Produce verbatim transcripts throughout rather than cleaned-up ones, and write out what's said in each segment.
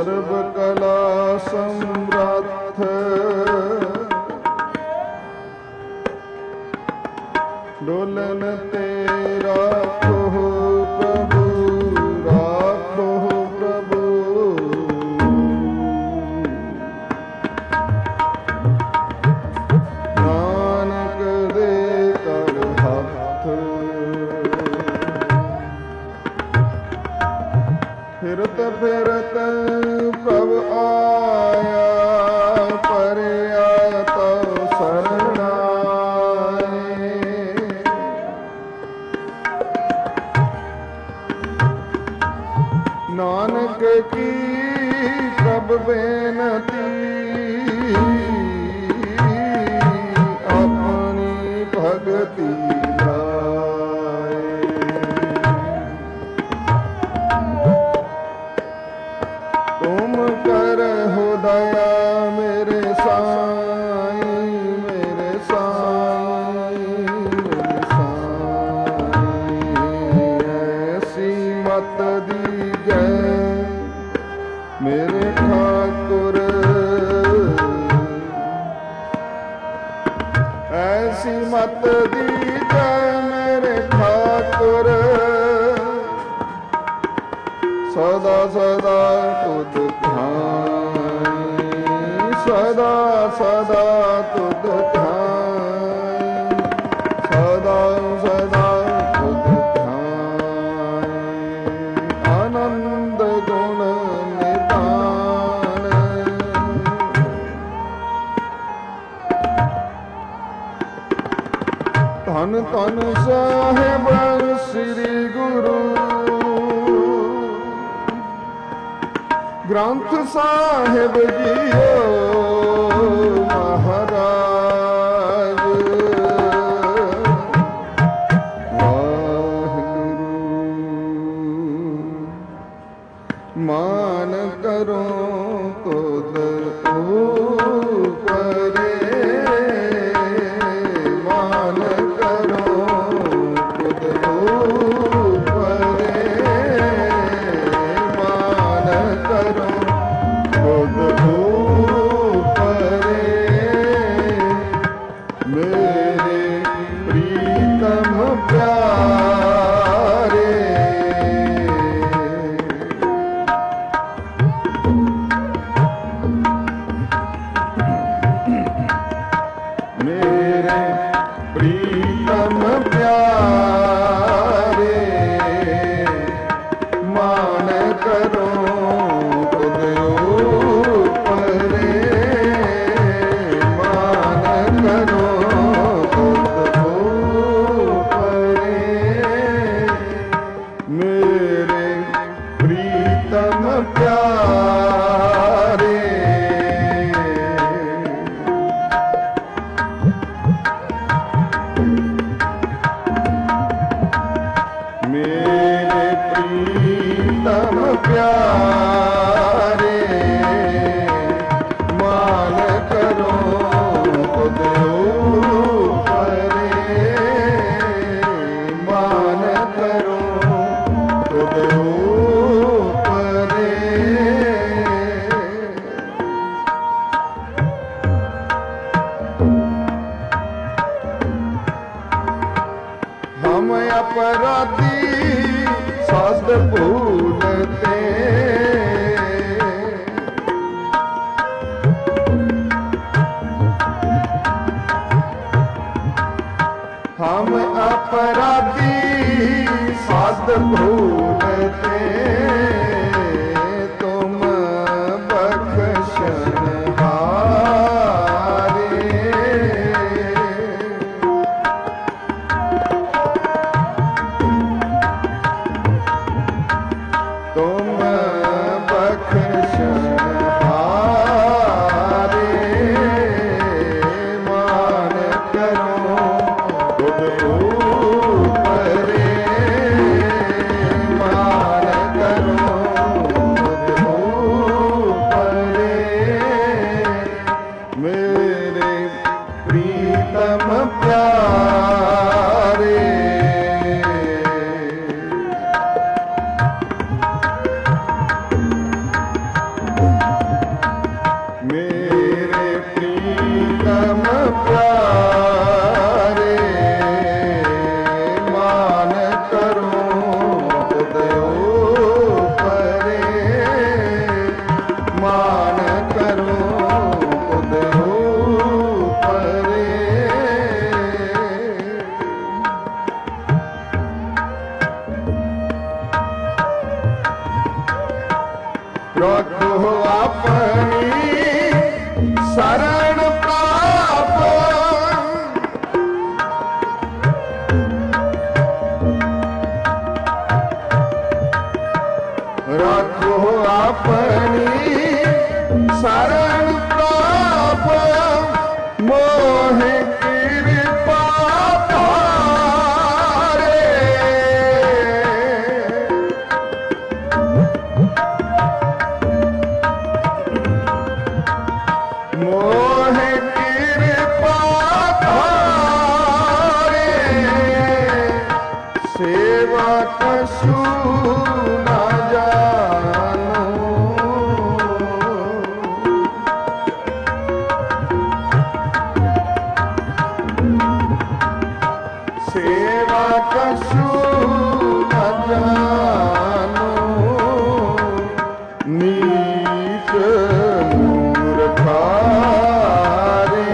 ਸਰਬ ਕਲਾ ਸਮਰੱਥ ਡੋਲਨ ਤੇ ਰਾਖੋ ਪ੍ਰਭੂ, ਰਾਖੋ ਪ੍ਰਭੂ। ਨਾਨਕ ਦੇ ਕਰ ਹੱਥ ਫਿਰਤ ਫਿਰਤ ਪ੍ਰਭ ਆਇਆ, ਪਰਿਆ ਤਉ ਸਰਣ ਆਏ। ਨਾਨਕ ਕੀ ਪ੍ਰਭ ਬੇਨਤੀ, ਆਪਣੀ ਭਗਤੀ ਲਾਏ। ਤੁਮ ਕਰਹੁ ਦਇਆ ਮੇਰੇ ਸਾਈਂ, ਮੇਰੇ ਸਾਈਂ, ਮੇਰੇ ਸਾਈਂ। ਐਸੀ ਮਤ ਦੀਜੈ ਮੇਰੇ ਠਾਕੁਰ, ਐਸੀ ਮਤ ਦੀਜੈ ਮੇਰੇ ਠਾਕੁਰ। ਸਦਾ ਸਦਾ ਤੁਧ ਧਿਆਈ, ਸਦਾ ਸਦਾ ਤੁਧ ਧਿਆਈ, ਸਦਾ ਸਦਾ ਤੁਧ ਧਿਆਈ। ਆਨੰਦ ਗੁਣ ਨਿਧਾਨ ਧੰਨ ਧੰਨ ਸਾਹਿਬ ਸ੍ਰੀ ਗੁਰੂ ਗ੍ਰੰਥ ਸਾਹਿਬ ਜੀਓ ਮਹਾਰਾਜ। ਵਾਹਿਗੁਰੂ ਮਾਨ ਕਰੋ ਤੁਧ ਊਪਰੇ, ਮਾਨ ਕਰੋ ਤੁਧ ਊਪਰੇ, ਮਾਨ ਕਰੋ ਤੁਧ ਊਪਰੇ। ਮੇਰੇ ਪ੍ਰੀਤਮ ਪਿਆਰੇ, ਮੇਰੇ ਪ੍ਰੀਤਮ ਪਿਆਰੇ। ਮਾਨ ਕਰੋ ਤੁਧ ਊਪਰੇ, ਮਾਨ ਕਰੋ ਤੁਧ ਊਪਰੇ। ਮੇਰੇ ਪ੍ਰੀਤਮ ਪਿਆਰੇ। ਮੇਰੇ ਪ੍ਰੀਤਮ ਪਿਆਰੇ। ਮਾਨ ਕਰੋ ਤੁਧ ਊਪਰੇ, ਮਾਨ ਕਰੋ ਤੁਧ ਊਪਰੇ। ਹਮ अपराधी सद भूलते, हम अपराधी सद भूलते, तुम बख्शनहारे। तुम बख्शनहारे। मान करो तुध ऊपरे, रखो अपनी शरण प्राप, रखो अपनी शरण प्राप, मोह कृपा तारे, मोह कृपा तारे, सेवा कछु न जानो, सेवा कछु न जानो, नीच मूर्खा रे,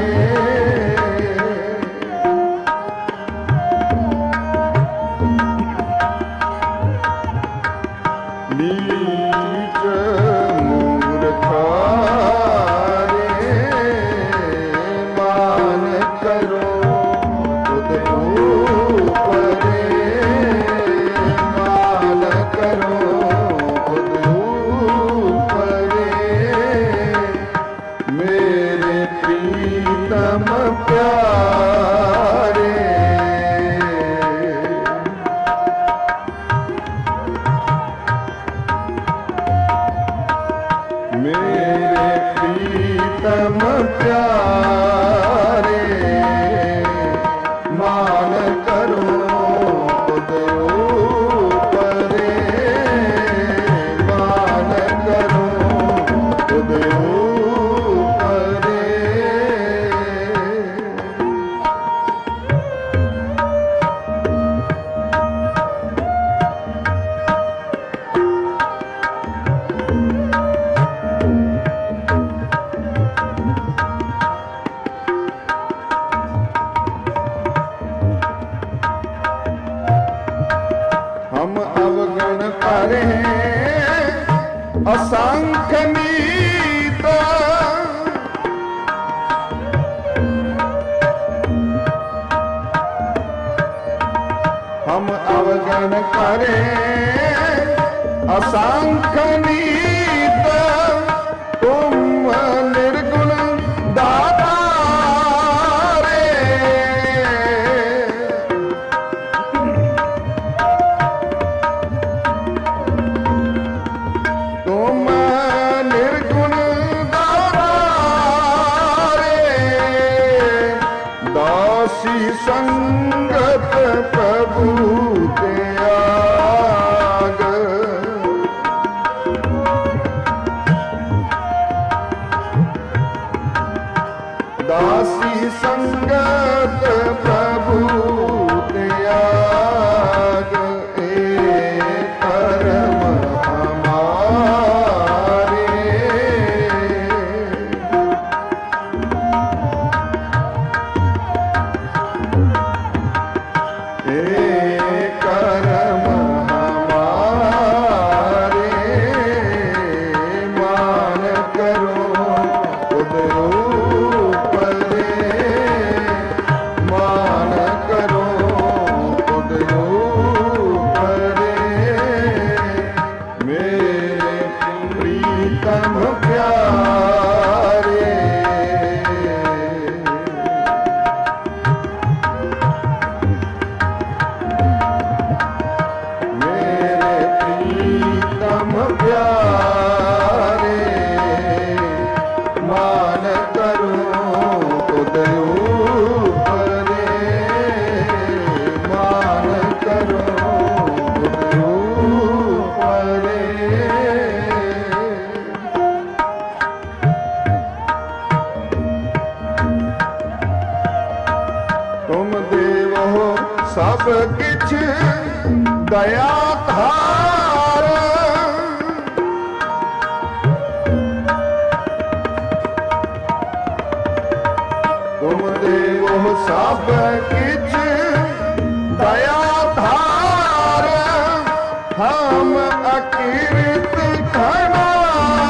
नीच मूर्खा रे, मान करो खुद ऊपरे, मान करो खुद ऊपरे, मेरे प्रीतम प्यारे, मेरे प्रीतम प्यारे, मान करो खुद ऊपरे, मान करो खुद ऊपरे, हम अवगण करें असंख्य नीत, हम अवगण करें असंख्य नीत, तुम निर्गुण दाता रे, तुम निर्गुण दाता रे, दासी संगत प्रभु त्याग, दासी संगत प्रभु त्याग, एक कर्म हमारे, एक कर्म हमारे, मान करो खुद ऊपरे, मान करो खुद ऊपरे, मेरे प्रीतम प्यारे, मेरे प्रीतम प्यारे, मान करो खुद ऊपरे, मान करो खुद ऊपरे, तुम देव हो सब किछ दया धार, तुम देव हो सब किछ दया धार, हम अकीर्त खनार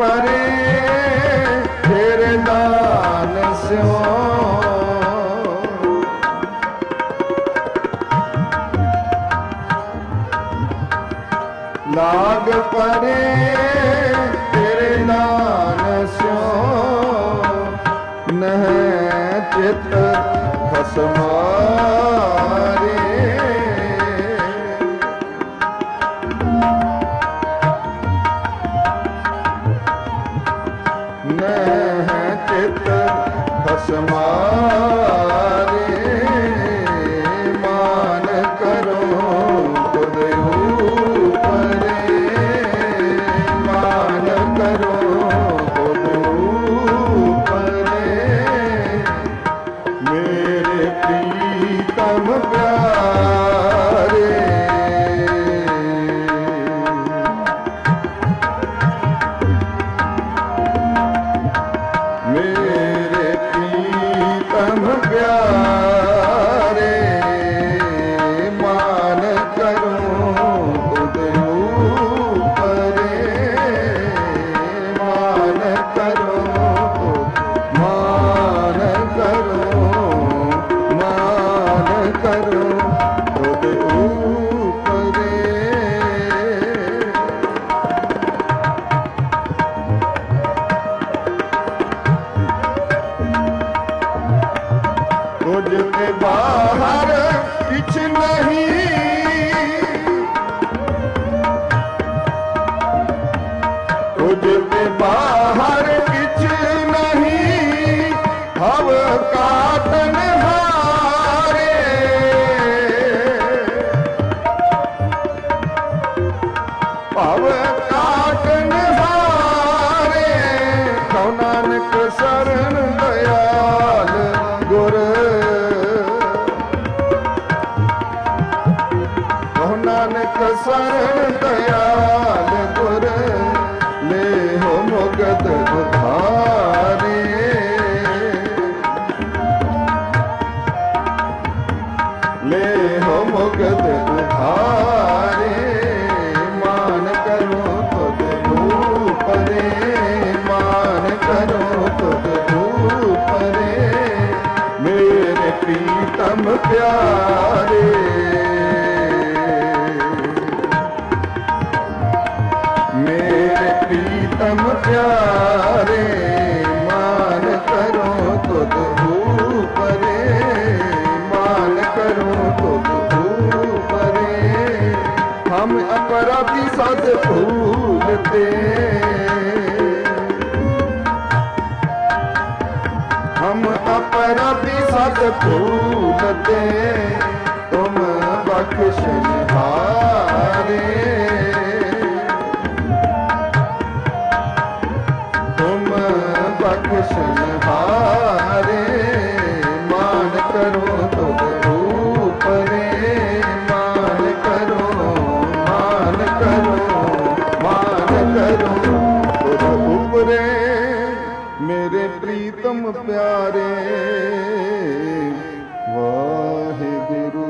परे तेरे दान स्यो लाग परे तेरे दान स्यो नह चित खसमारे नह चित खसमारे मान करो खुद ऊपरे मान करो खुद ऊपरे मेरे प्रीतम प्यारे मेरे प्रीतम प्यारे मान करो खुद ऊपरे मान करो मान करो मान करो खुद ऊपरे तुझ के बाहर कुछ नहीं तुझ के बाहर कुछ नहीं हव काटन हारे हव काटन हारे कौ नानक शरण दयाल गुर कौ नानक शरण दयाल गुर ले हो मुगद उधारे ले हो मुगद उधारे मान करो खुद ऊपरे मान करो खुद ऊपरे मेरे प्रीतम प्यारे मेरे प्रीतम प्यारे मान करो खुद ऊपरे मान करो खुद ऊपरे हम अपराधी सद भूलते हम अपराधी सद भूलते तुम बख्शनहारे तुम बख्शनहारे मान करो खुद ऊपरे मान करो मान करो मान करो खुद ऊपरे मेरे प्रीतम प्यारे वाहिगुरु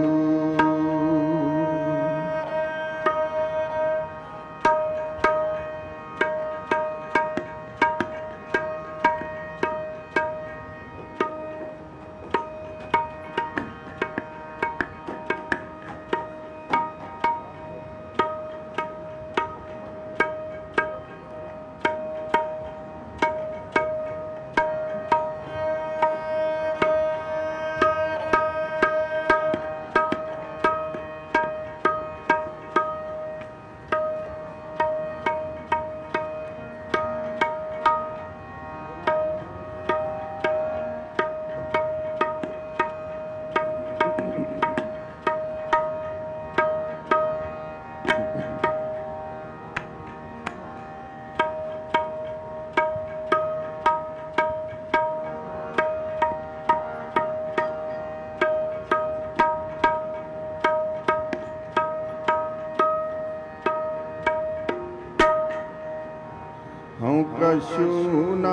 हूँ कछु न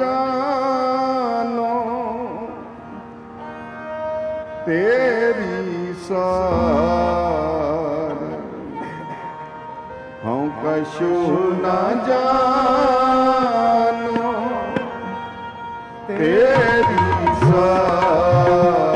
जानो तेरी सार, हूँ कछु न जानो तेरी सार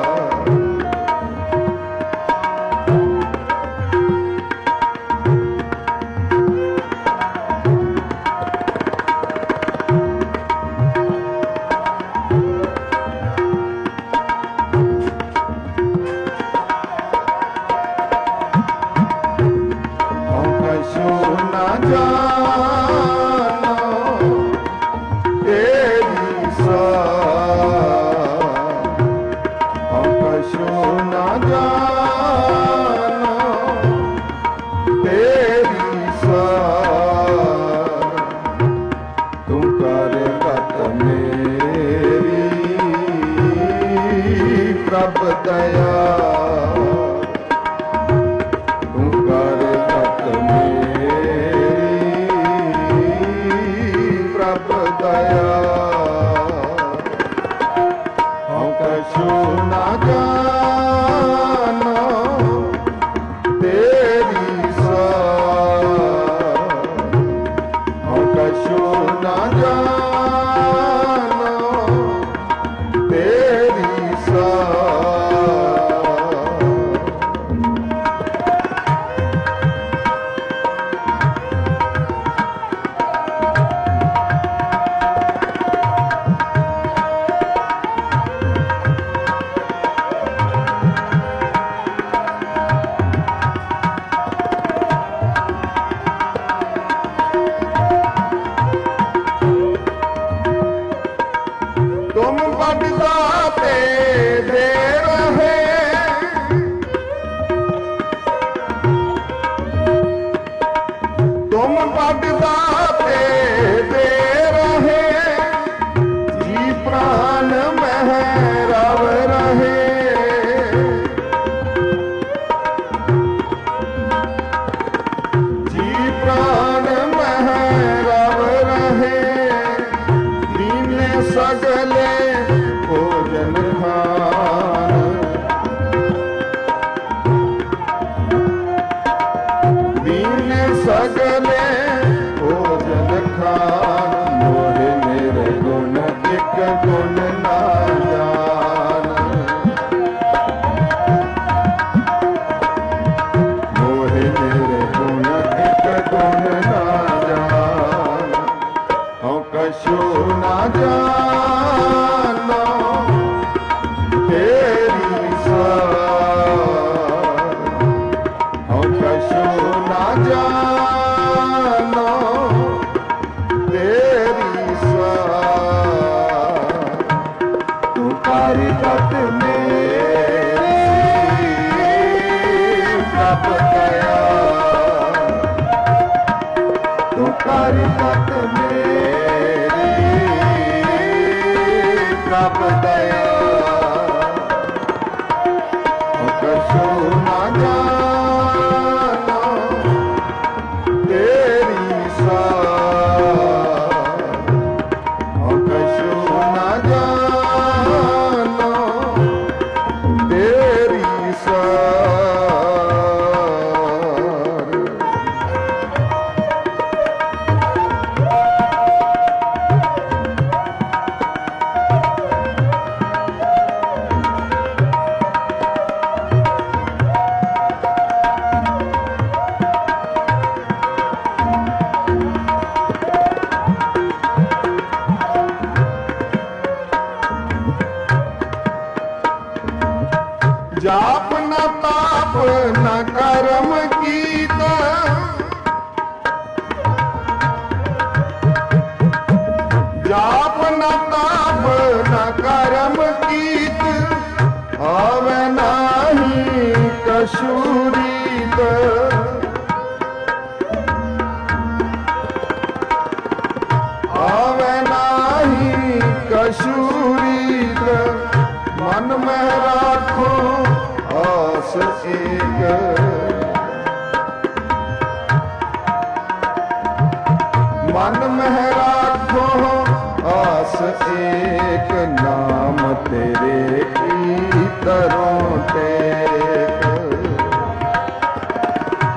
जाप न ताप न कर्म कीत, जाप न ताप न कर्म कीत, आवे नाही कछु रीत। आवे नाही कछु रीत, मन में राखो आस एक। मन में राखो आस एक, नाम तेरे की तरों टेक।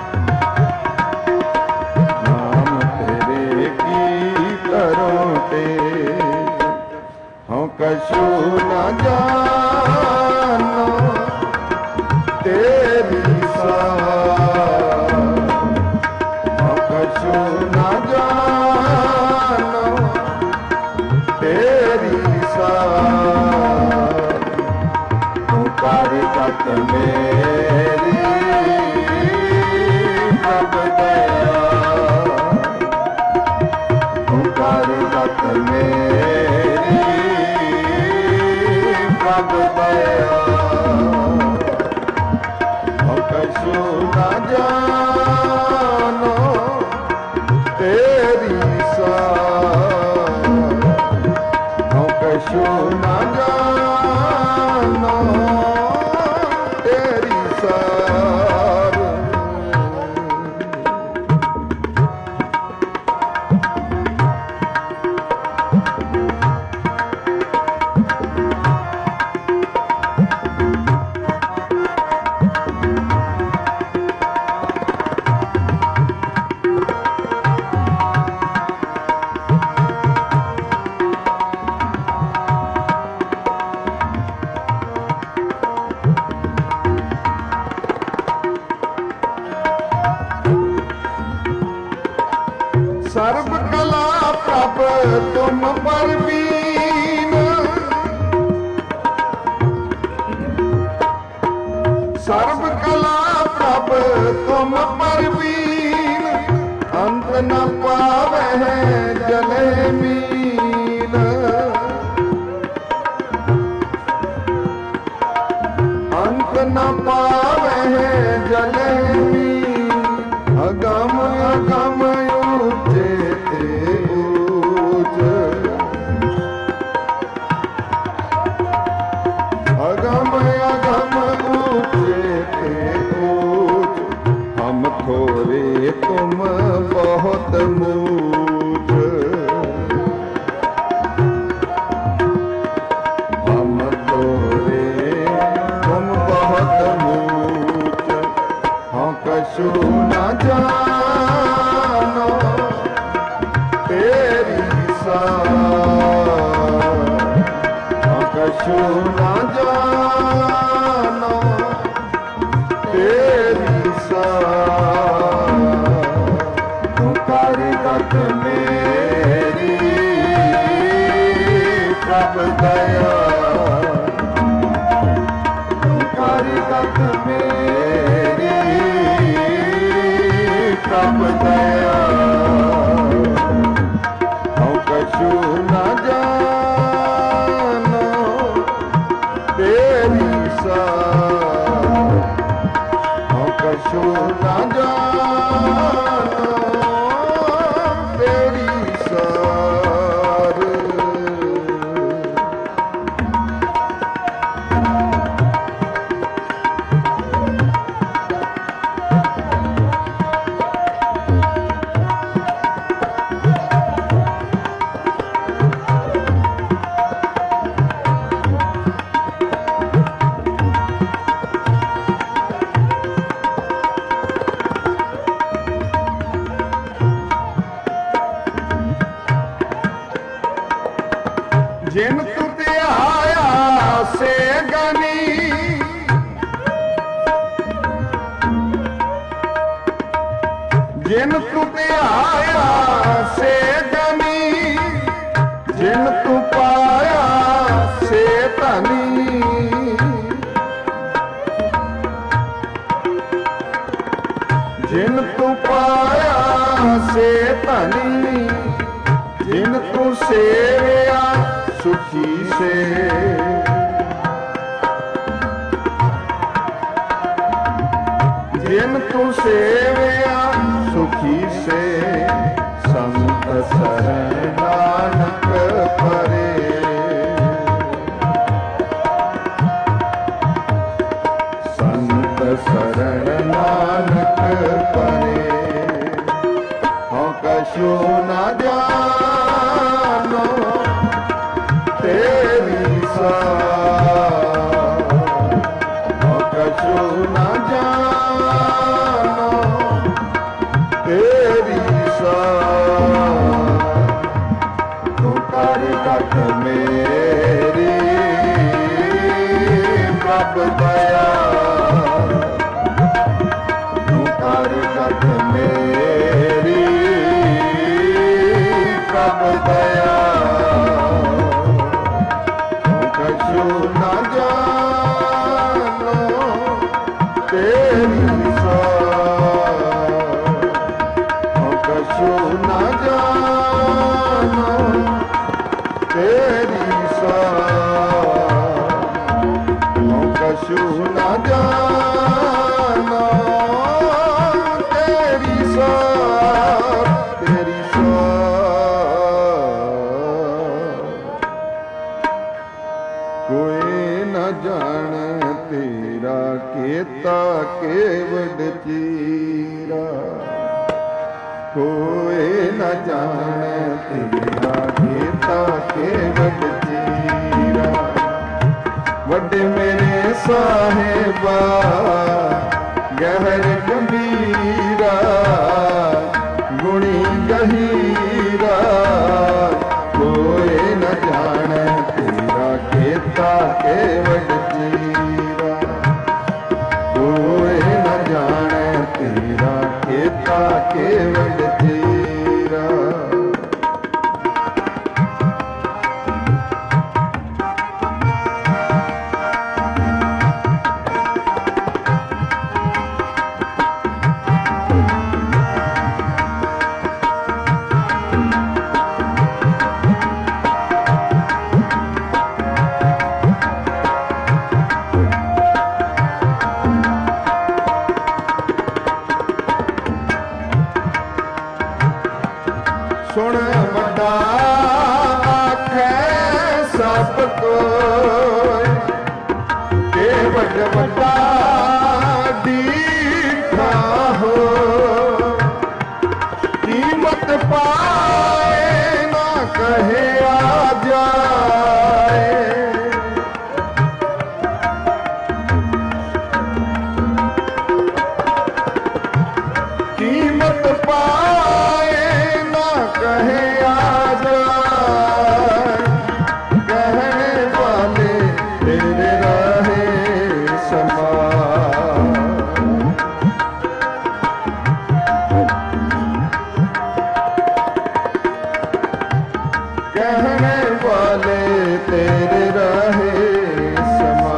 न जानो तेरी सार, हूँ कछु न जानो तेरी सार। सर्व कला प्रभ तुम परवीन, सर्व कला प्रभ तुम परवीन, अंत न पावे जले मीन, अंत न पावे जले मीन, अगम अगम अगम अगम ऊंचे ते ऊंच, हम थोड़े तुम बहुत मूच, हम थोड़े तुम बहुत मूच, हम कछु न जानो तेरी सार, हम कछु न जानो तेरी सार। तू करगत मेरी प्रभ दया, तू करगत मेरी प्रभ दया, हम कछु न जानो तेरी सार, हम कछु न जानो तेरी सार। जिन तु ध्याया से गनी, जिन तु ध्याया से गनी, जिन तु पाया से धनी, जिन तु पाया से धनी, जिन तु सेविया सुखी से, जिन तू सेविया सुखी से, संत शरण नानक परे, संत शरण नानक परे, हम कछु न जानो तेरी सार, हम कछु न जानो तेरी सार। तू करगत मेरी प्रभ दया, तू करगत मेरी प्रभ दया, कछु न जानो तेरी सार, हम कछु न जानो तेरी सार, हम कछु न जानो ਚੀਰਾ ਕੋਏ न जाने तेरा गीता के वड चीरा वड मेरे साहेबा गहर गंभीरा गुणी गहीरा कोई न जाने तेरा गीता के वड चीरा कोई न जाने तेरा गीता के वड चीरा सुन वड्डा आखे सब कोई के वड वड्डा दीठा हो कीमत पाए ना कहे आ जाए कीमत पाए कहे आ जाए कहने वाले तेरे रहे समा कहने वाले तेरे रहे समा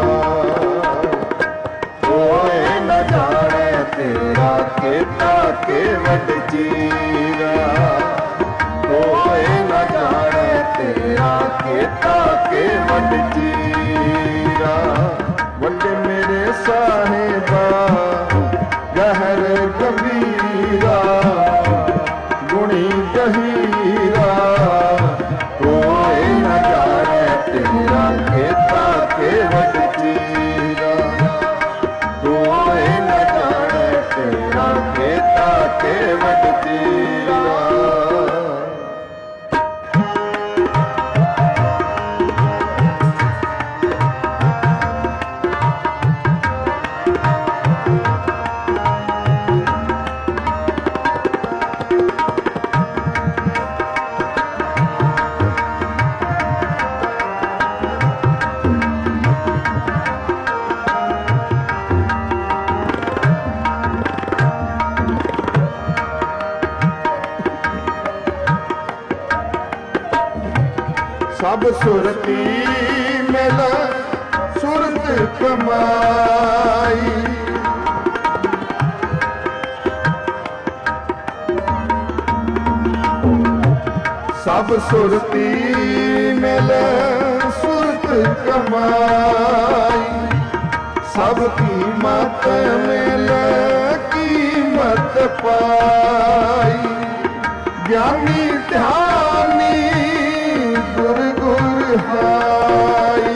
कोई न जाने तेरा केता के वड चीरा कोई न जाने तेरा केता के वड चीरा वड मेरे साहेबा गहर गंभीरा गुणी गहीरा कोई न जाने तेरा केता के वड चीरा कोई न जाने तेरा केता के वड चीरा सब सुरती मिल सुरत कमाई सब सुरती मिल सुरत कमाई सब कीमत मिल कीमत पाई ज्ञानी ध्यानी गुर गुर हाई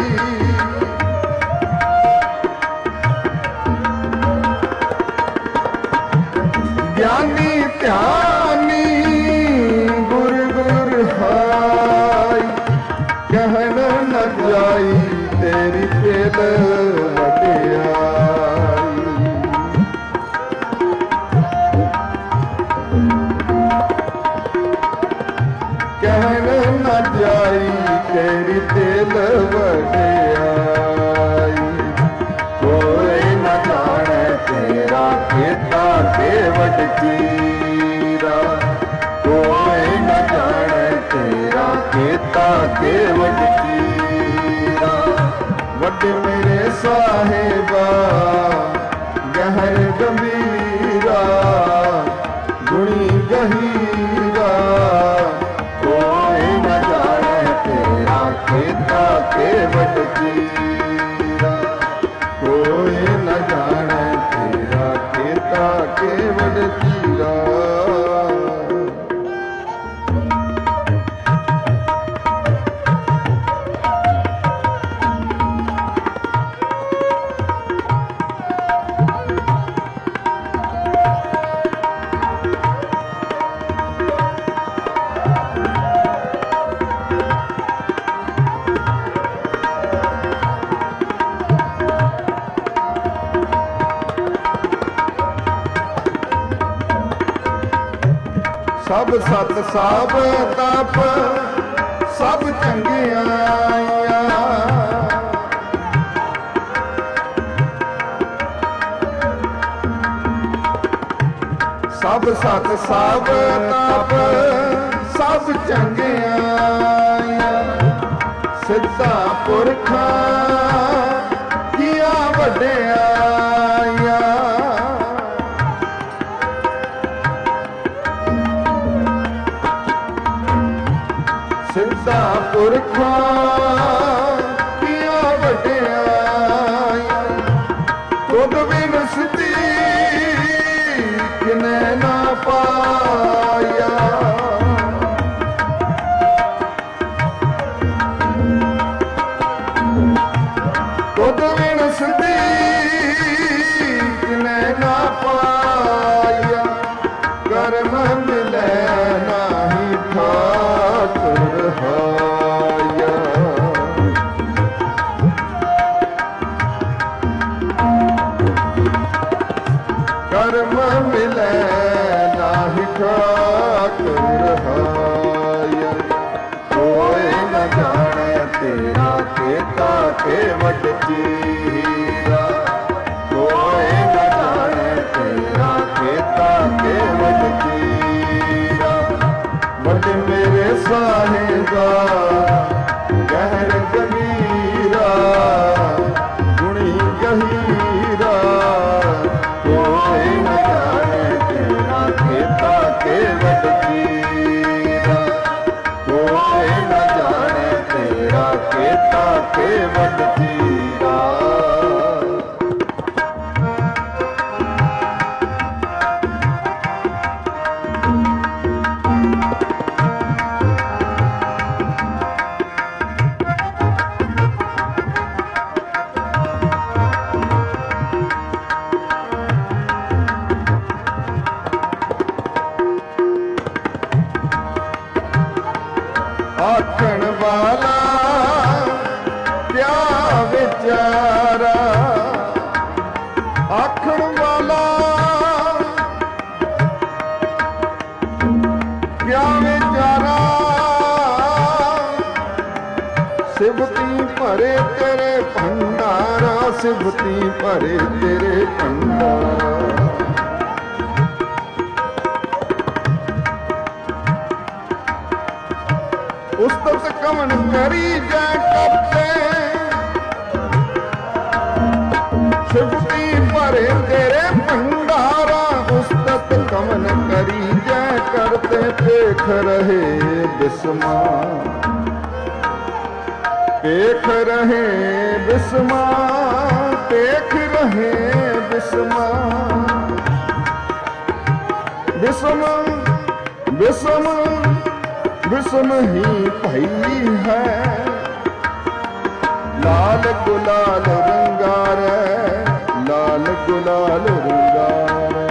ज्ञानी ध्यानी गुर गुर हाई कहन न जाई तेरी पेल वडियाई कहन न जाई तेरी तेल वडियाई कोई न जाने तेरा केता के वड चीरा कोई न जाने तेरा केता के वड चीरा वड मेरे साहेबा गहर गंभीरा गुणी गहीरा कोई न जाने तेरा केता के वड चीरा कोई न जाने तेरा केता के वड चीरा ਸਭ ਸਤ ਸਭ ਤਪ ਸਭ ਚੰਗਿਆਈਆਂ, ਸਭ ਸਤ ਸਭ ਤਪ ਸਭ ਚੰਗਿਆਈਆਂ, ਸਿੱਧਾ ਪੁਰਖਾਂ ਕੀਆ ਵਡਿਆਈਆਂ, ਸਿੱਧਾ ਪੁਰਖਾਂ ਕੀਆ ਵਡਿਆਈਆਂ, ਤੁਧ ਬਿਨ ਸਿੱਧੀ ਕਿਨੇ ਨਾ ਪਾਇਆ, ਤੁਧ ਬਿਨ ਸਿੱਧੀ ਕਿਨੇ ਨਾ ਪਾਇਆ, ਕਰਮ ਮਿਲੈ ਨਾਹੀ ਠਾਕੁਰ ਹਾਇਆ, ਕਰਮ ਮਿਲੈ ਨਾਹੀ ਠਾਕੁਰ ਹਾਇਆ, ਕੋਈ ਨ ਜਾਣੈ ਤੇਰਾ ਕੀਤਾ ਕੇਵਟ ਚੀਰਾ, ਕੋਈ ਨ ਜਾਣੈ ਤੇਰਾ ਕੀਤਾ ਕੇਵਟ ਚੀਰਾ, ਵਡ ਮੇਰੇ ਸਾਹਿਬਾ ਗਹਿਰ ਗੰਭੀਰਾ, ਗੁਣੀ ਗਹੀਰਾ, ਕੋਈ ਨ ਜਾਣੈ ਤੇਰਾ ਕੀਤਾ ਕੇਵਟ ਚੀਰਾ, ਕੋਈ ਨ ਜਾਣੈ ਤੇਰਾ ਕੀਤਾ ਕੇਵਟ ਚੀਰਾ। ਆਖਣ ਵਾਲਾ ਕਿਆ ਵਿਚਾਰਾ, ਆਖਣ ਵਾਲਾ ਕਿਆ ਵਿਚਾਰਾ, ਸਿਵਤੀ ਭਰੇ ਤੇਰੇ ਭੰਡਾਰਾ, ਸਿਵਤੀ ਭਰੇ ਤੇਰੇ ਭੰਡਾਰਾ, ਉਸਤਤ ਕਮਨ ਕਰੀ ਜੈ ਕਰਤੇ, ਸਿਵਤੀ ਭਰੇ ਤੇਰੇ ਭੰਡਾਰਾ, ਉਸਤਤ ਕਮਨ ਕਰੀ ਜੈ ਕਰਤੇ, ਦੇਖ ਰਹੇ ਬਿਸਮਾ, ਦੇਖ ਰਹੇ ਬਿਸਮਾ, ਦੇਖ ਰਹੇ ਬਿਸਮਾ, ਬਿਸਮ ਬਿਸਮ ਬਿਸਮ ਹੀ ਭਈ ਹੈ, ਲਾਲ ਗੁਲਾਲ ਰੰਗਾਰੇ, ਲਾਲ ਗੁਲਾਲ ਰੰਗਾਰੇ,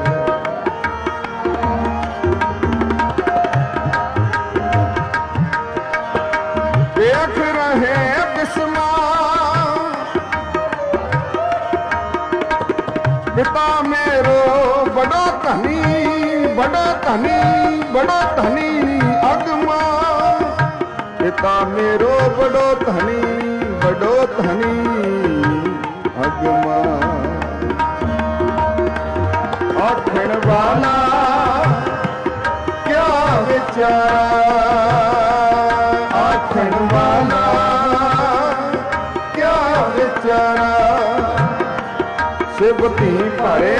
ਦੇਖ ਰਹੇ ਬਿਸਮਾ, ਪਿਤਾ ਮੇਰੋ ਬੜਾ ਧਨੀ, ਬੜਾ ਧਨੀ, ਬੜਾ ਧਨੀ ਅਗਮਾ, ਪਿਤਾ ਮੇਰੋ ਬੜੋ ਧਨੀ, ਬੜੋ ਧਨੀ ਅਗਮਾ, ਆਖਣ ਵਾਲਾ ਕਿਆ ਵਿਚਾਰਾ, ਆਖਣ ਵਾਲਾ ਕਿਆ ਵਿਚਾਰਾ, ਸਿਵਤੀ ਭਰੇ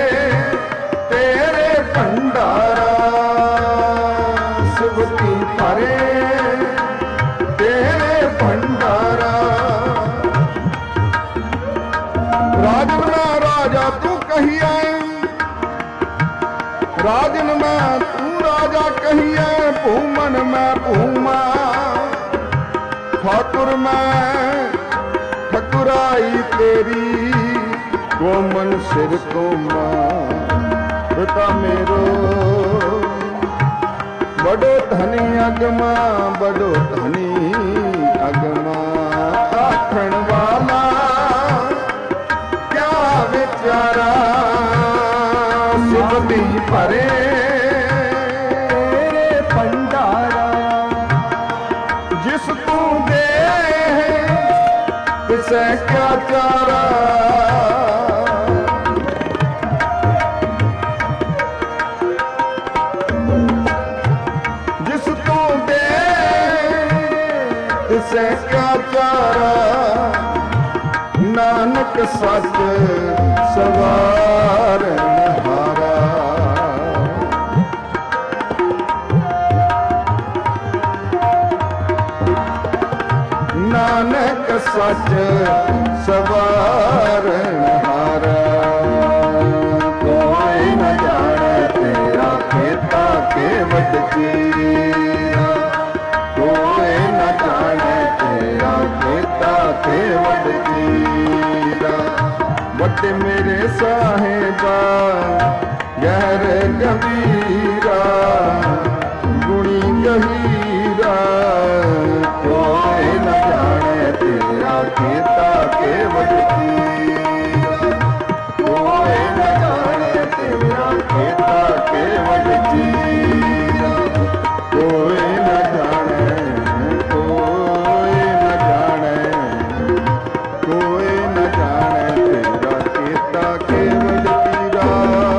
ਤੇਰੇ ਭੰਡਾਰਾ, ਸਿਵਤੀ ਭਰੇ ਤੇਰੇ ਭੰਡਾਰਾ, ਰਾਜਨ ਮੈਂ ਰਾਜਾ ਤੂੰ ਕਹੀਐ, ਰਾਜਨ ਮੈਂ ਤੂੰ ਰਾਜਾ ਕਹੀਐ, ਭੂਮਨ ਮੈਂ ਭੂਮਾ, ਠਾਕੁਰ ਮੈਂ ਠਕੁਰਾਈ ਤੇਰੀ, ਕੋਮਨ ਸਿਰ ਕੋਮਾ, ਪਿਤਾ ਮੇਰੋ ਬੜੋ ਧਨੀ ਅਗਮਾ, ਬੜੋ ਧਨੀ ਅਗਮਾ, ਆਖਣ ਵਾਲਾ ਕਿਆ ਵਿਚਾਰਾ, ਸਿਵਤੀ ਭਰੇ ਦੱਸੈ ਕਿਆ ਚਾਰਾ। ਜਿਸ ਤੂੰ ਦੇ ਦੱਸੈ ਕਿਆ ਚਾਰਾ। ਨਾਨਕ ਸੱਚ ਸਵਾਰਨ ਹਾਰਾ। ਨਾਨਕ ਸੱਚ ਸਵਾਰਨ ਹਾਰਾ। ਕੋਈ ਨ ਜਾਣੈ ਤੇਰਾ ਖੇਤਾ ਕੇਵਟ ਚੀਰਾ। ਕੋਈ ਨ ਜਾਣੈ ਤੇਰਾ ਖੇਤਾ ਕੇਵਟ ਚੀਰਾ। ਵੱਡੇ ਮੇਰੇ ਸਾਹਿਬਾ ਗਹਿਰ ਗੰਭੀਰਾ। ਗੁਣੀ ਗਹੀਰਾ ਕੋਈ ਨ ਜਾਣੈ ਤੇਰਾ ਖੇਤਾ ਕੇਵਟ ਚੀਰਾ। ਕੋਈ ਨ ਜਾਣੈ ਤੇਰਾ ਖੇਤਾ ਕੇਵਟ ਚੀਰਾ। ਕੋਈ ਨ ਜਾਣੈ ਕੋਈ ਨ ਜਾਣੈ ਕੋਈ ਨ ਜਾਣੈ ਤੇਰਾ ਖੇਤਾ ਕੇਵਟ ਚੀਰਾ।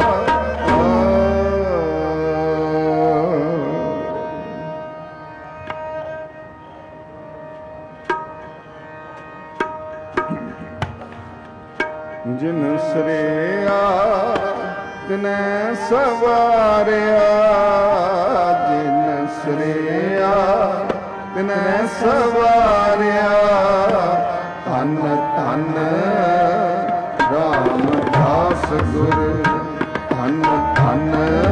ਜਿਨ ਸਰਿਆ ਤਿਨੈ ਸਵਾਰਿਆ। ਜਿਨ ਸਰਿਆ ਤਿਨੈ ਸਵਾਰਿਆ। ਧੰਨ ਧੰਨ ਰਾਮਦਾਸ ਗੁਰ। ਧੰਨ ਧੰਨ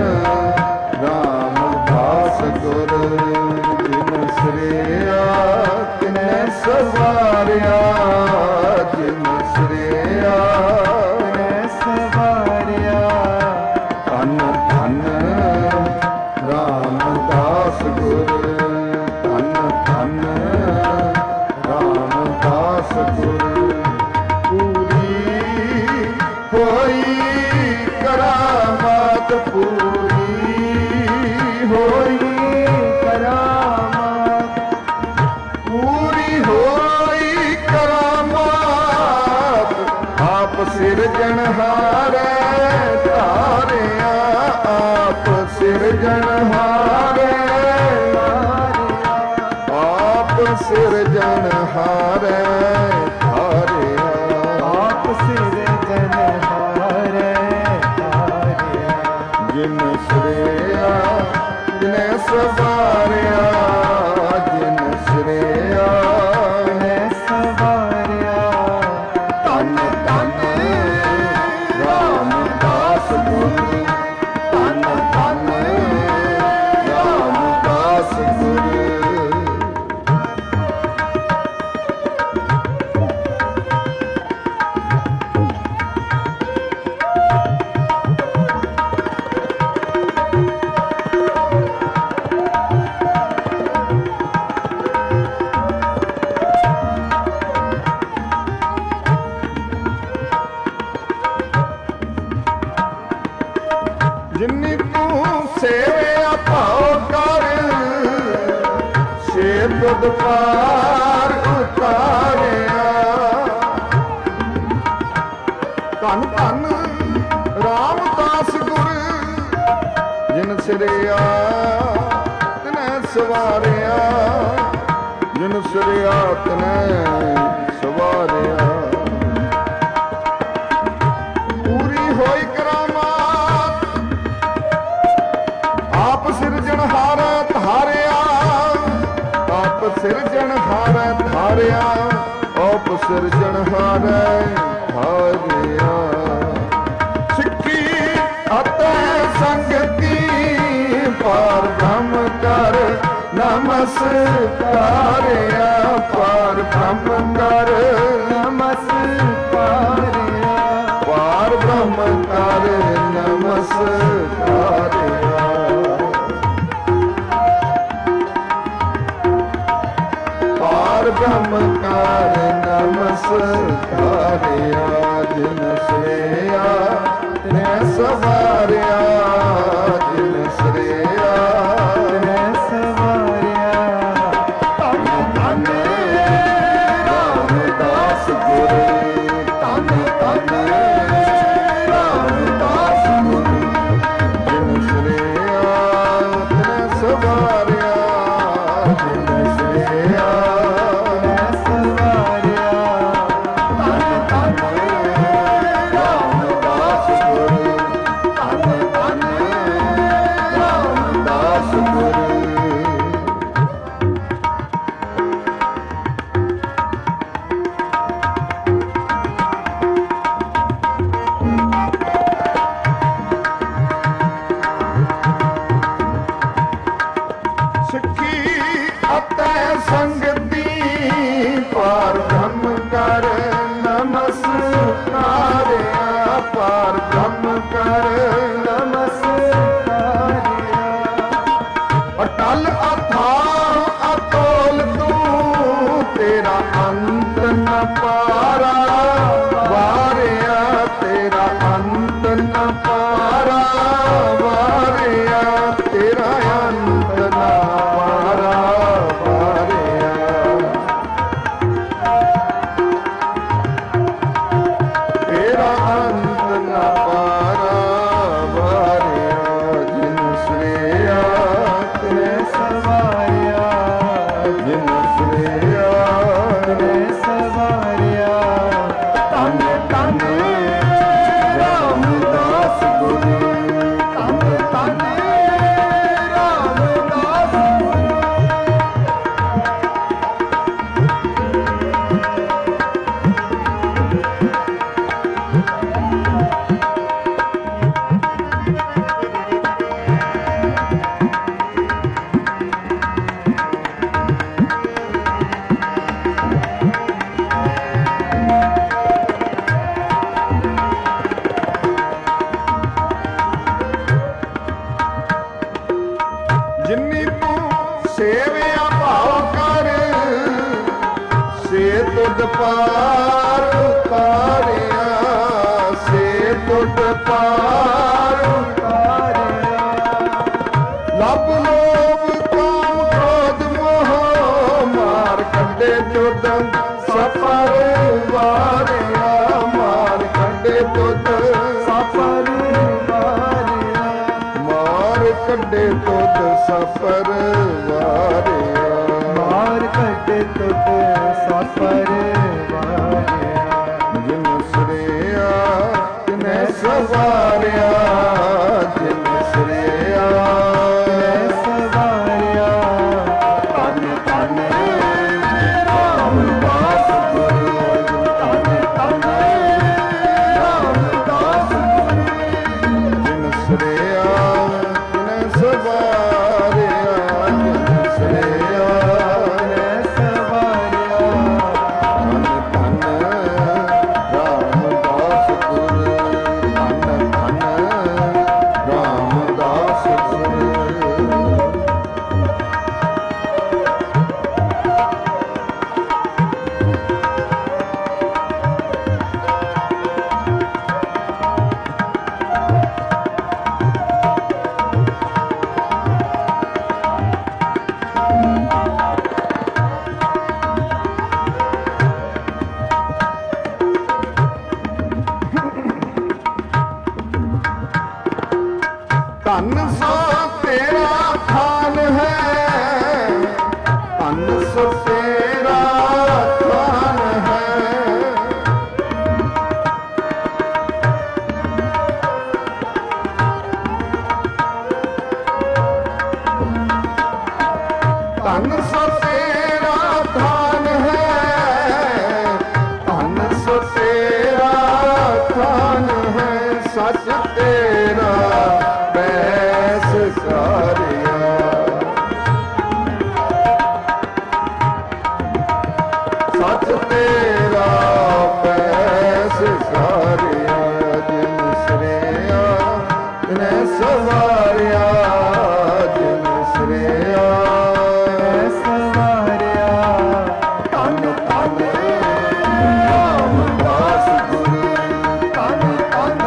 ਰਾਮਦਾਸ ਗੁਰ। ਜਿਨ ਸਰਿਆ ਤਿਨੈ ਸਵਾਰਿਆ। ਜਿਨ ਸਰਿਆ ਤਿਨੈ ਸਵਾਰਿਆ। ਧੰਨ ਧੰਨ ਰਾਮਦਾਸ ਗੁਰ। ਧੰਨ ਧੰਨ ਰਾਮਦਾਸ ਗੁਰ। ਪੂਰੀ ਹੋਈ ਕਰਾਮਾਤ। ਪੂਰੀ ਹੋਈ ਕਰਾਮਾਤ। ਪੂਰੀ ਹੋਈ ਕਰਾਮਾਤ। ਆਪ ਸਿਰਜਣਹਾਰੇ ਧਾਰਿਆ। ਆਪ ਸਿਰਜਣਹਾਰੇ ਆਪ ਸਿਰਜਣਹਾਰੇ ਧਾਰਿਆ। ਆਪ ਸਿਰਜਣਹਾਰੇ ਧਾਰਿਆ। ਜਿਨ ਸਰਿਆ ਤਿਨੈ ਸਵਾਰਿਆ। ਜਿਨ ਸਰਿਆ ਤਿਨੈ ਸਵਾਰਿਆ। ਧੰਨ ਧੰਨ ਰਾਮਦਾਸ ਗੁਰ। ਧੰਨ ਧੰਨ ਰਾਮਦਾਸ ਗੁਰ। ਜਿਨੀ ਤੂੰ ਸੇਵਿਆ ਭਾਉ ਕਰ। ਸੇ ਤੁਧ ਪਾਰ ਉਤਾਰਿਆ। ਧੰਨ ਧੰਨ ਰਾਮਦਾਸ ਗੁਰ। ਜਿਨ ਸਰਿਆ ਤਿਨੈ ਸਵਾਰਿਆ। ਜਿਨ ਸਰਿਆ ਤਿਨੈ ਸਵਾਰਿਆ। ਪੂਰੀ ਹੋਈ ਕਰਾਮਾਤ। ਆਪ ਸਿਰਜਣਹਾਰੇ ਧਾਰਿਆ। ਆਪ ਸਿਰਜਣਹਾਰੇ ਧਾਰਿਆ। ਆਪ ਸਿਰਜਣਹਾਰੇ ਧਾਰਿਆ। ਸਿੱਖੀ ਅਤੇ ਸੰਗਤੀ ਪਾਰ ਬ੍ਰਹਮ ਕਰ ਨਮਸਕਾਰਿਆ। ਪਾਰ ਬ੍ਰਹਮ ਕਰ ਨਮਸਕਾਰਿਆ। ਪਾਰ ਬ੍ਰਹਮ ਕਰ ਨਮਸਕਾਰਿਆ। ਪਾਰ ਬ੍ਰਹਮ ਕਰ ਨਮਸਕਾਰਿਆ। ਜਿਨ ਸਰਿਆ ਤਿਨੈ ਸਵਾਰਿਆ। ਜਿਨ ਸਰਿਆ ਤਿਨੈ ਸਵਾਰਿਆ। ਧੰਨ ਧੰਨ ਰਾਮਦਾਸ ਗੁਰ। ਵਾਰਿਆ ਤੇਰਾ ਅੰਤ ਨਾ ਪਾਰਾ ਵਾਰਿਆ ਤੇਰਾ ਅੰਤ ਨਾ ਪਾਰਾ ਵਾਰਿਆ ਜਿਨ ਸ੍ਰੇਆ ਤੇਰੇ ਸਵਾਰਿਆ ਜਿਨ ਸ੍ਰੇਆ ਤੇਰੇ ਸਵਾਰਿਆ ਤਨ ਤਨ ਰਾਮਦਾਸ ਗੁਰੂ ਤਨ ਤਨ ਰਾਮਦਾਸ ਜਿਨੀ ਤੂੰ ਸੇਵਿਆ ਭਾਵ ਕਰ ਸੇ ਤੁਧ ਪਾਰ ਉਤਾਰਿਆ ਸੇ ਤੁਧ ਪਾਰ ਉਤਾਰਿਆ ਲੱਭ ਲੋਭ ਕਾਮ ਕ੍ਰੋਧ ਮੋਹ ਮਾਰ ਕੱਢੇ ਤੁਧ ਸਫਰ ਵਾਰਿਆ ਮਾਰ ਕੱਢੇ ਤੁਧ ਸਫਰ ਵਾਰਿਆ ਮਾਰ ਕੱਢੇ ਤੁਧ ਸਫਰ ਵਾਰਿਆ ਮਾਰ ਕੱਢੇ ਤੁਧ ਸਫਰ ਵਾਰਿਆ ਜਿਨ ਸ੍ਰੇਆ ਤਿਨੈ ਸਵਾਰਿਆ ਜਿਨ ਸ੍ਰੇਆ ਤਿਨੈ ਸਵਾਰਿਆ ਤਨ ਤਨ ਰਾਮਦਾਸ ਗੁਰੂ ਤਨ ਤਨ ਰਾਮਦਾਸ ਗੁਰੂ ਜਿਨ ਸ੍ਰੇਆ ਤਿਨੈ ਸਵਾਰਿਆ ਜਿਨ ਸ੍ਰੇਆ ਤਿਨੈ ਸਵਾਰਿਆ ਤਨ ਤਨ ਰਾਮਦਾਸ ਗੁਰੂ ਤਨ ਤਨ ਰਾਮਦਾਸ ਗੁਰੂ ਧਨ ਸੋ ਤੇਰਾ ਖਾਨ ਹੈ ਧਨ ਸੋ ਤੇਰਾ ਖਾਨ ਹੈ ਧਨ ਸੋ ਤੇਰਾ ਖਾਨ ਹੈ ਧਨ ਸੋ ਤੇਰਾ ਖਾਨ ਹੈ ਸੱਚ ਤੇਰਾ ਬੈਸ ਸਾਰਿਆ ਸੱਚ ਤੇਰਾ ਬੈਸ ਸਾਰਿਆ ਜਿਨ ਸ੍ਰੇਆ ਤਿਨੈ ਸਵਾਰਿਆ ਜਿਨ ਸ੍ਰੇਆ ਤਿਨੈ ਸਵਾਰਿਆ ਤਨ ਤਨ ਰਾਮਦਾਸ ਗੁਰੂ ਤਨ ਤਨ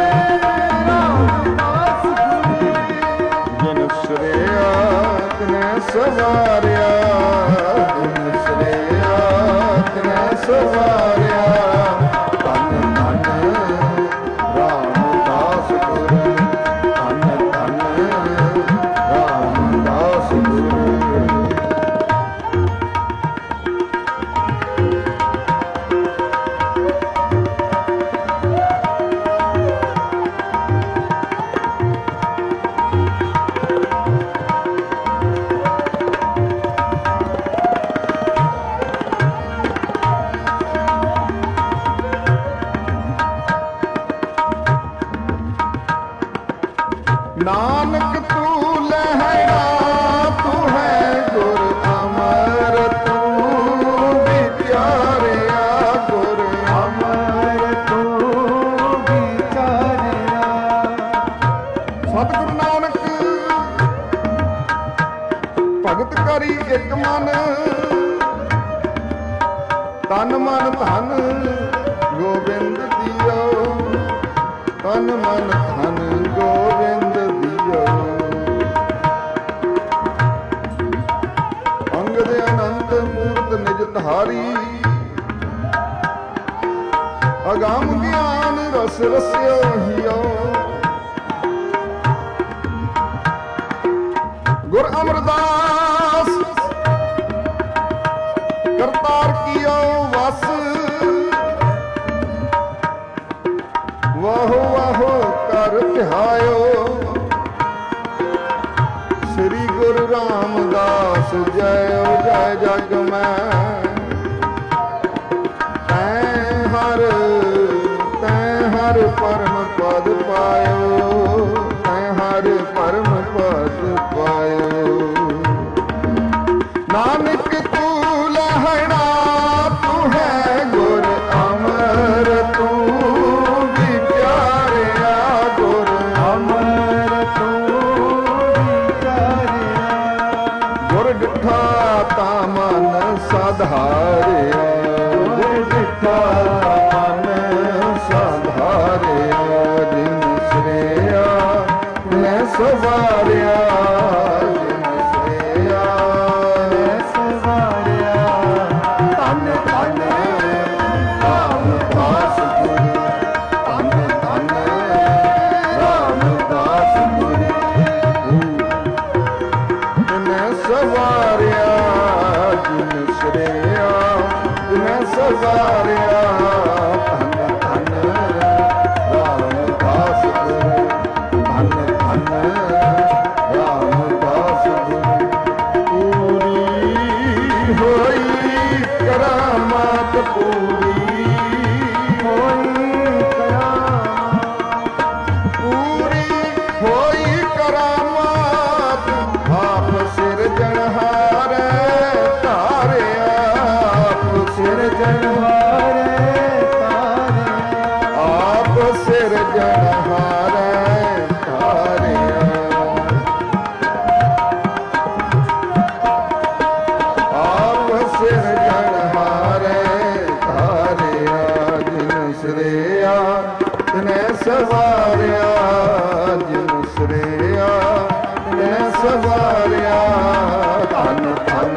ਰਾਮਦਾਸ ਗੁਰੂ ਜਿਨ ਸ੍ਰੇਆ ਤਿਨੈ ਸਵਾਰਿਆ ਜਿਨ ਸ੍ਰੇਆ ਤਿਨੈ ਸਵਾਰਿਆ ਤਨ ਤਨ ਰਾਮਦਾਸ ਗੁਰੂ ਤਨ ਤਨ ਰਾਮਦਾਸ ਗੁਰੂ ਨਾਨਕ ਤੂੰ ਲਹਿਰਾ ਤੂੰ ਹੈ ਗੁਰ ਅਮਰ ਤੂੰ ਵਿਚਾਰਿਆ ਗੁਰ ਅਮਰ ਤੂੰ ਵਿਚਾਰਿਆ ਸਤਿਗੁਰੂ ਨਾਨਕ ਭਗਤ ਕਰੀ ਇੱਕ ਮਨ ਤਨ ਮਨ ਧਨ ਗੋਬਿੰਦ ਦਿਓ ਤਨ ਮਨ ਧਨ ਗੋਬਿੰਦ ਰਸ ਰਸਿਓ ਹਿਓ। ਗੁਰ ਅਮਰਦਾਸ ਕਰਤਾਰ ਕੀਓ ਵਸ। ਵਾਹੋ ਵਾਹੋ ਕਰ ਧਿਆਇਓ। ਸ੍ਰੀ ਗੁਰੂ ਰਾਮਦਾਸ ਜੈ ਜੈ ਜਗ ਮੈਂ। ਤੈਂ ਹਰ ਤੈਂ ਹਰ ਪਰਮ ਪਦ ਪਾਇਓ। ਤੈਂ ਹਰ ਪਰਮ ਪਦ ਪਾਇਓ। ਨਾਨਕ ਤੂੰ ਲਹਣਾ ਤੂੰ ਹੈ ਗੁਰ ਅਮਰ। ਤੂੰ ਵੀ ਪਿਆਰਿਆ ਗੁਰ ਅਮਰ। ਤੂੰ ਵੀ ਪਿਆਰਿਆ। ਗੁਰ ਡਿਠਾ ਤਾਂ ਮਨ ਸਾਧਾਰਿਆ। ਗੁਰ ਡਿਠਾ ਮਨ ਸਾਧਾਰਿਆ। ਜਿਨ ਸ੍ਰੇਆ ਮੈਂ ਸਵਾਰਿਆ। ਜਿਨ ਸ੍ਰੇਆ ਮੈਂ ਸਵਾਰਿਆ। ਧੰਨ ਧੰਨ ਰਾਮਦਾਸ ਗੁਰੂ। ਧੰਨ ਧੰਨ ਰਾਮਦਾਸ ਗੁਰੂ। ਮੈਂ ਸਵਾਰਿਆ ਜਿਨ ਸ੍ਰੇਆ ਮੈਂ ਸਵਾਰਿਆ। ਧੰਨ ਧੰਨ ਰਾਮਦਾਸ ਗੁਰੂ। ਧੰਨ ਧੰਨ ਰਾਮਦਾਸ ਗੁਰੂ। ਪੂਰੀ ਹੋਈ ਕਰਾਮਾਤ। ਪੂਰੀ ਹੋਈ ਕਰਾਮਾਤ। ਪੂਰੀ ਹੋਈ ਕਰਾਮਾਤ। ਆਪ ਸਿਰਜਣਹਾਰ ਧਾਰਿਆ। ਆਪ ਸਿਰਜਣਹਾਰ ਧਾਰਿਆ। ਆਪ ਸਿਰਜਣਹਾਰ ਧਾਰਿਆ। ਆਪ ਸਿਰਜਣਹਾਰ ਧਾਰਿਆ। ਜਿਨ ਸ੍ਰੇਆ ਤਿਨੈ ਸਵਾਰਿਆ। ਜਿਨ ਸ੍ਰੇਆ ਤਿਨੈ ਸਵਾਰਿਆ। ਧੰਨ ਧੰਨ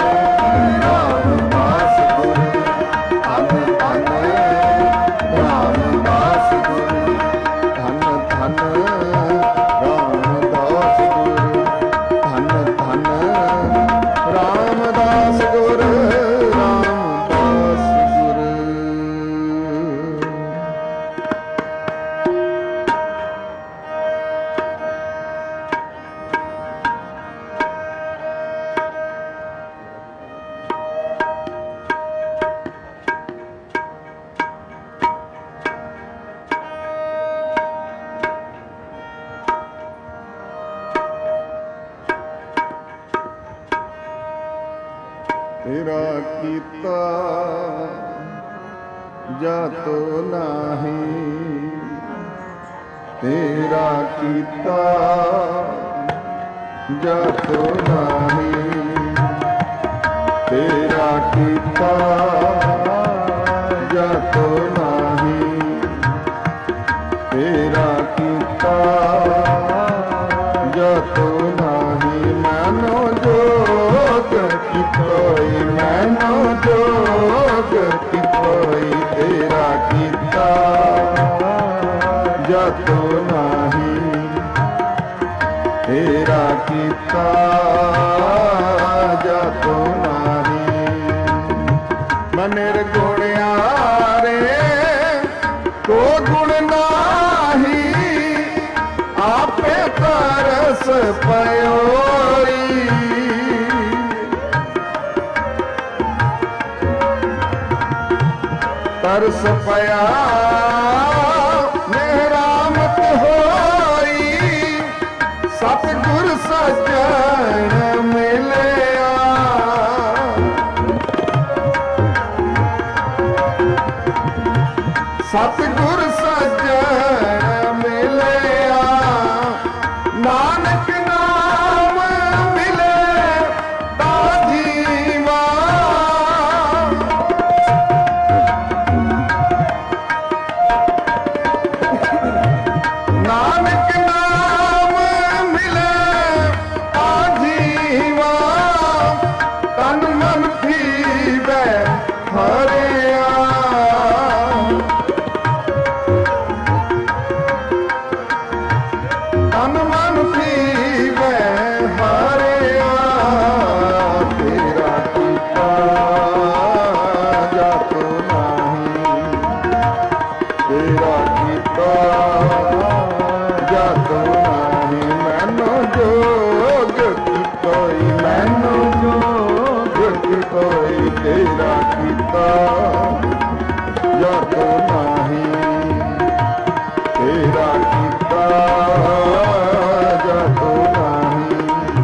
ਰਾਮਦਾਸ ਗੁਰੂ। ਧੰਨ ਧੰਨ ਰਾਮਦਾਸ ਗੁਰੂ। ਧੰਨ ਧੰਨ ਰਾਮਦਾਸ ਗੁਰੂ। ਧੰਨ ਧੰਨ ਰਾਮਦਾਸ ਗੁਰੂ। ਰਾਮਦਾਸ ਗੁਰੂ। ਤੇਰਾ ਕੀਤਾ ਜਾਤੋ ਨਾਹੀ। ਤੇਰਾ ਕੀਤਾ ਜਾਤੋ ਨਾਹੀ। ਤੇਰਾ ਕੀਤਾ ਜਾਤੋ ਨਾਹੀ। ਤੇਰਾ ਕੀਤਾ ਜਾਤੋ ਨਾਹੀ। ਮੈਨੋ ਜੋਗ ਕੀ ਕੋਈ। ਮੈਨੋ ਜੋਗ ਕੀ ਕੋਈ। ਤੇਰਾ ਕੀਤਾ ਜਾਤੋ ਨਾਹੀ। ਤੇਰਾ ਕੀਤਾ ਜਾਤੋ ਨਾਹੀ। ਮਨਿਰ ਗੁਣਿਆਰੇ ਕੋ ਗੁਣ ਨਾਹੀ। ਆਪੇ ਤਰਸ ਪਇਓਰੀ। ਤਰਸ ਪਿਆ ਮਿਹਰਾਮਤ ਹੋਈ। ਸਤਿਗੁਰ ਸੱਜਣ ਮਿਲਿਆ। ਸਤਿਗੁਰ ਸੱਜਣ ਮਿਲਿਆ। ਨਾਨਕ ਨਾਮ ਮਿਲੇ ਤਾਂ ਜੀਵਾ। ਨਾਨਕ ਨਾਮ ਮਿਲੇ ਤਾਂ ਜੀਵਾ। ਤਨ ਮਨ ਥੀਵੈ ਹਰਿਆ। ਜਾਂ ਤੋ ਨਾਹੀ ਤੇਰਾ ਕੀਤਾ ਜਾਂ ਤੋ ਨਾਹੀ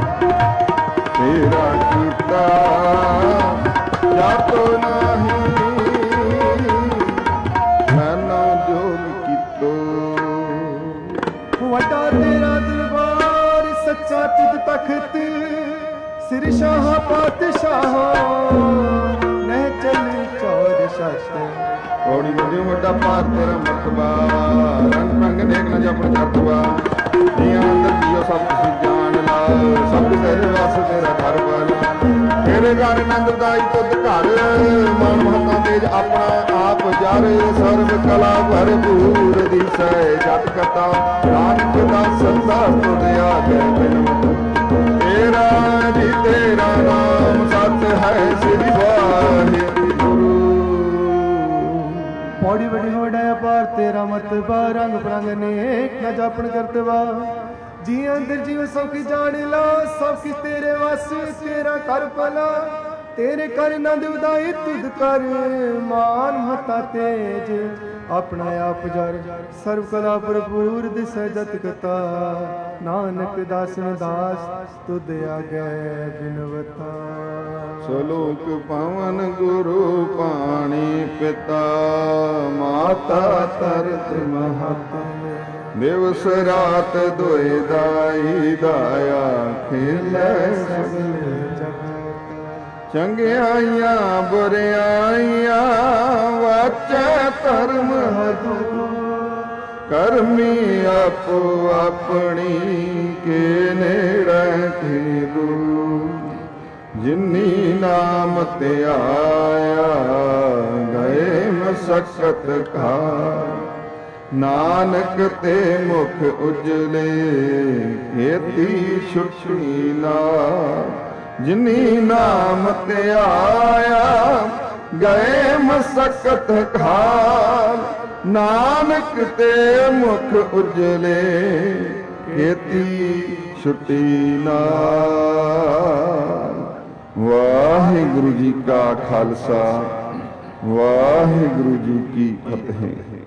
ਤੇਰਾ ਕੀਤਾ ਜਾਂ ਤੋ ਨਾਹੀ ਮੈਨੋ ਜੋਗ ਕੀਤੋ। ਵੱਡਾ ਤੇਰਾ ਦਰਬਾਰ ਸੱਚਾ ਤੁਧ ਤਖਤ ਸਿਰ ਸ਼ਾਹ ਪਾਤਸ਼ਾਹ ਨਹਿ ਚੱਲੀ ਚੌਰ ਸ਼ਤ। ਕੌੜੀ ਵੱਡੀ ਵੱਡਾ ਭਾਰ ਤੇਰਾ ਮਰਤਬਾ ਰੰਗ ਰੰਗ ਨੇਕ ਨਾ ਜਪਣ ਜਪਵਾ ਜੀਆਂ ਅੰਦਰ ਜੀਓ ਸਭ ਤੁਸੀਂ ਜਾਣ ਲਾ ਸਭ ਤੇਰੇ ਵਾਸ ਤੇਰਾ ਘਰ ਬਲ ਤੇਰੇ ਘਰ ਆਨੰਦਦਾਈ ਤੁਧ ਘਰ ਮਨ ਮਹਤਾ ਤੇਜ ਆਪਣਾ ਆਪ ਜਰ ਸਰਬ ਕਲਾ ਭਰਪੂਰ ਦਿਸੈ ਜਤ ਕਤਾ ਨਾਨਕ ਦਾ ਸੰਤਾ ਤੁਧ ਆਗੇ ਬਿਨਵਤ ਤੇਰਾ ਜੀ ਤੇਰਾ ਨਾਮ ਸਤ ਹੈ ਸ੍ਰੀ ਵਾਹਿਗੁਰੂ। पौड़ी बड़ी होड़ा पार तेरा मतबा रंग बरंग नेक न जापन करतवा जी अंदर जीव सब की जान ला सब की तेरे वास तेरा कर पला तेरे कर नंद उदाई तुद कर मान हता तेज अपना आप जर सर्व कला भरपूर दिसै जत कथा नानक दासन दास तुद आगे बिनवता। ਸਲੋਕ ਪਵਨ ਗੁਰੂ ਪਾਣੀ ਪਿਤਾ ਮਾਤਾ ਤਰਤ ਮਹਤ ਦਿਵਸ ਰਾਤ ਦੋਇ ਦਾਈ ਦਾਇਆ ਖੇਲੇ ਸਗਲ ਜਗਤ ਚੰਗਿਆਈਆਂ ਬੁਰਿਆਈਆਂ ਵਾਚੈ ਧਰਮ ਹਦੂ ਕਰਮੀ ਆਪੋ ਆਪਣੀ ਕੇ ਨੇੜੇ ਕੀਦੂ ਜਿਨੀ ਨਾਮ ਤੇ ਆਇਆ ਗਏ ਮਸਕਤ ਕਾ ਨਾਨਕ ਤੇ ਮੁਖ ਉਜਲੇ ਖੇਤੀ ਛੁੱਟੀ ਨਾ ਜਿਨੀ ਨਾਮ ਤੇ ਆਇਆ ਗਏ ਮਸਕਤ ਕਾ ਨਾਨਕ ਤੇ ਮੁਖ ਉਜਲੇ ਖੇਤੀ ਛੁੱਟੀ ਨਾ। ਵਾਹਿਗੁਰੂ ਜੀ ਕਾ ਖਾਲਸਾ ਵਾਹਿਗੁਰੂ ਜੀ ਕੀ ਫਤਿਹ।